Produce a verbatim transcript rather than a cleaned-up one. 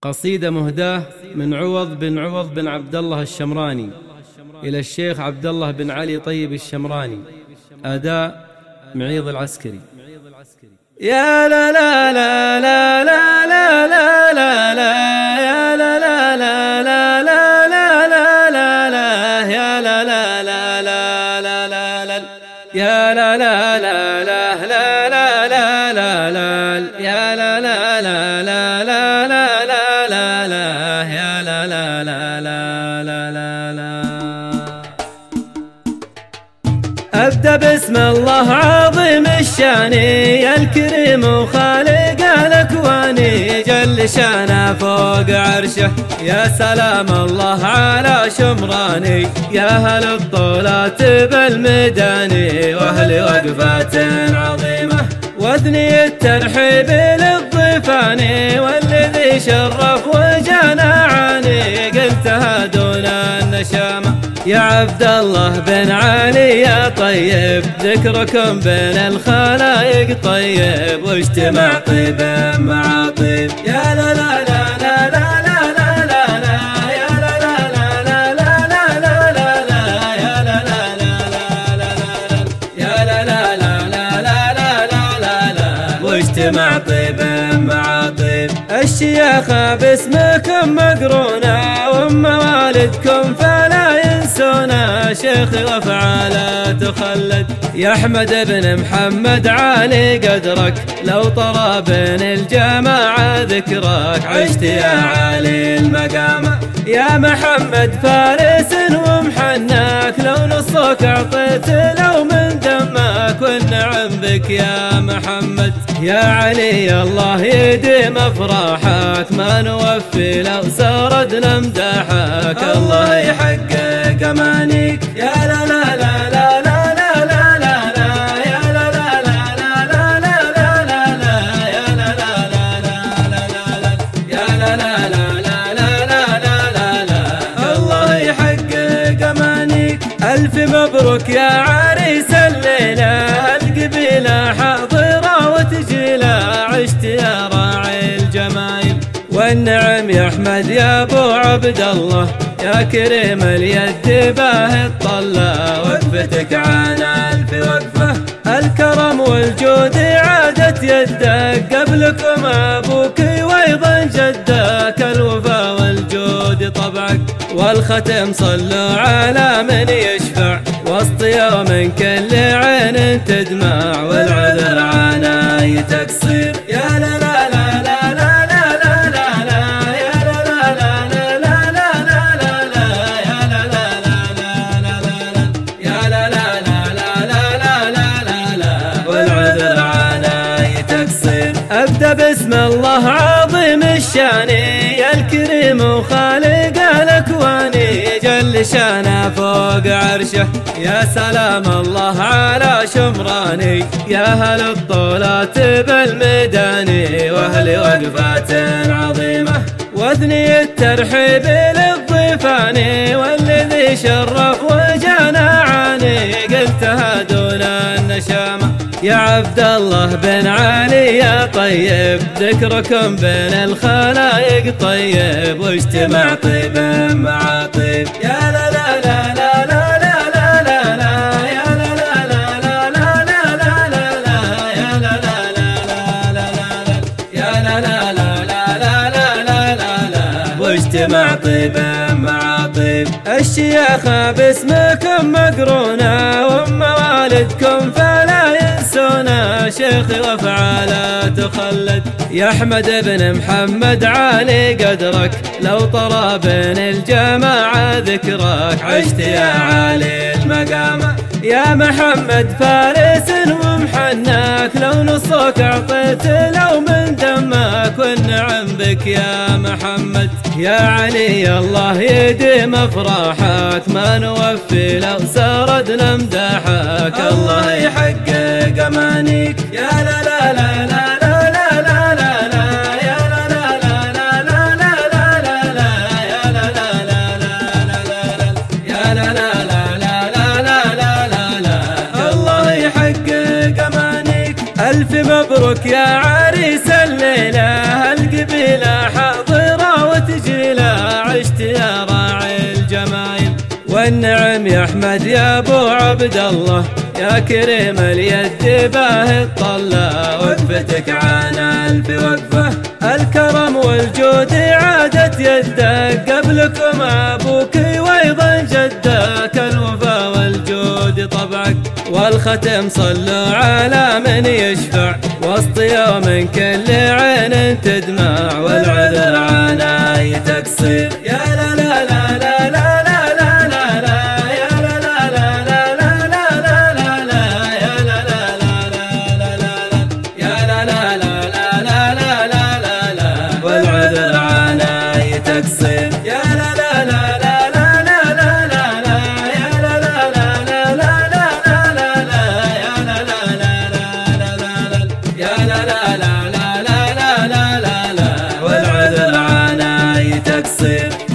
قصيدة مهداة من عوض بن عوض بن عبد الله الشمراني إلى الشيخ عبد الله بن علي طيب الشمراني. أداء معيض العسكري. يا لا لا لا لا لا لا لا لا لا يا لا لا لا لا لا لا لا لا يا لا لا لا لا لا لا يا لا لا لا لا لا لا لا لا يا لا لا لا لا لا لا لا لا يا لا لا لا لا لا لا. أبدأ باسم الله عظيم الشان الكريم وخالق الأكوان جل شانه فوق عرشه. يا سلام الله على شمراني يا أهل الطولات بالميدان وأهل وقفات عظيمة واثني الترحيب للضيفان والذي شرف وجانا عاني قلتها دون النشامة. يا عبد الله بن علي يا طيب ذكركم بين الخلايق طيب واجتمع طيب مع طيب. يا لا لا لا لا لا لا لا لا يا لا لا لا لا لا لا لا لا يا لا لا لا لا لا يا لا لا لا لا لا لا لا لا واجتمع طيب مع طيب. الشياخة باسمكم مقرونة وام والدكم فلا ينسونا شيخي وافعاله تخلد. يا احمد بن محمد علي قدرك لو طرى بين الجماعة ذكرك عشت يا علي المقامة. يا محمد فارس ومحناك لو نصك اعطيت لو من دمك والنعم بك يا محمد. يا علي الله يديم افراحك ما نوفي لو سردنا مداحك الله يحقق امانيك. يا لا لا لا لا لا لا لا لا لا يا لا لا لا لا لا لا لا لا يا لا لا لا لا لا لا يا لا لا لا لا لا لا لا لا الله يحقق امانيك. الف مبروك يا عريس الليله القبيله حاضره وتجيله عشت يا راعي الجمايل والنعم يا احمد يا ابو عبد الله يا كريم اليد باه الطله وقفتك عن الف وقفه. الكرم والجود عادت يدك قبلكم ابوك وايضا جدك الوفا والجود طبعك والختم صلوا على من يشفع وسط يوم كل عين تدمع والعذر عناي تقصير. يا لا لا لا لا لا لا لا لا يا لا لا لا لا لا لا لا يا لا لا لا لا لا يا لا لا لا لا لا لا لا والعذر عناي تقصير. أبدأ باسم الله عظيم الشان الكريم وخالق الأكوان جل شانه فوق عرشه. يا سلام الله على شمراني يا أهل الطولات بالميدان وأهل وقفات عظيمة واثني الترحيب للضيفان والذي شرف وجانا عاني قلتها دون النشامة. يا عبد الله بن علي يا طيب ذكركم بين الخلايق طيب واجتمع طيب مع طيب. يا لا لا لا لا لا لا لا لا يا لا لا لا لا لا لا لا يا لا لا لا لا لا يا لا لا لا لا لا لا لا لا واجتمع طيب مع طيب. الشياخة باسمكم مقرونة وام والدكم فلا ينسونا شيخي وافعاله تخلد. يا احمد بن محمد علي قدرك لو طرى بين الجماعة ذكرك عشت يا علي المقامة. يا محمد فارس ومحناك لو نصك اعطيت لو من دمك والنعم بك يا محمد. يا علي الله يديم افراحك ما نوفي لو سردنا مداحك الله يحقق امانيك. يا لا لا لا لا لا لا لا لا يا لا لا لا لا لا لا لا يا لا لا لا لا يا لا لا لا لا لا لا لا الله يحقق امانيك. الف مبروك يا عريس الليله القبيله حاضره والنعم يا احمد يا ابو عبد الله، يا كريم اليد باه الطلة، وقفتك عنا الف وقفة. الكرم والجود عادت يدك، قبلكم ابوك وايضا جدك، الوفا والجود طبعك، والختم صلوا على من يشفع، وسط يوم كل عين تدمع، والعذر عناي تقصير. يا لا لا لا لا لا لا لا لا يا لا لا لا لا لا لا لا لا يا لا لا لا لا لا يا لا لا لا لا لا لا لا والعذر عناي تقصير. يا لا لا لا لا لا لا لا لا يا لا لا لا لا لا لا لا يا لا لا لا لا لا يا لا لا لا لا لا لا لا والعذر عناي تقصير.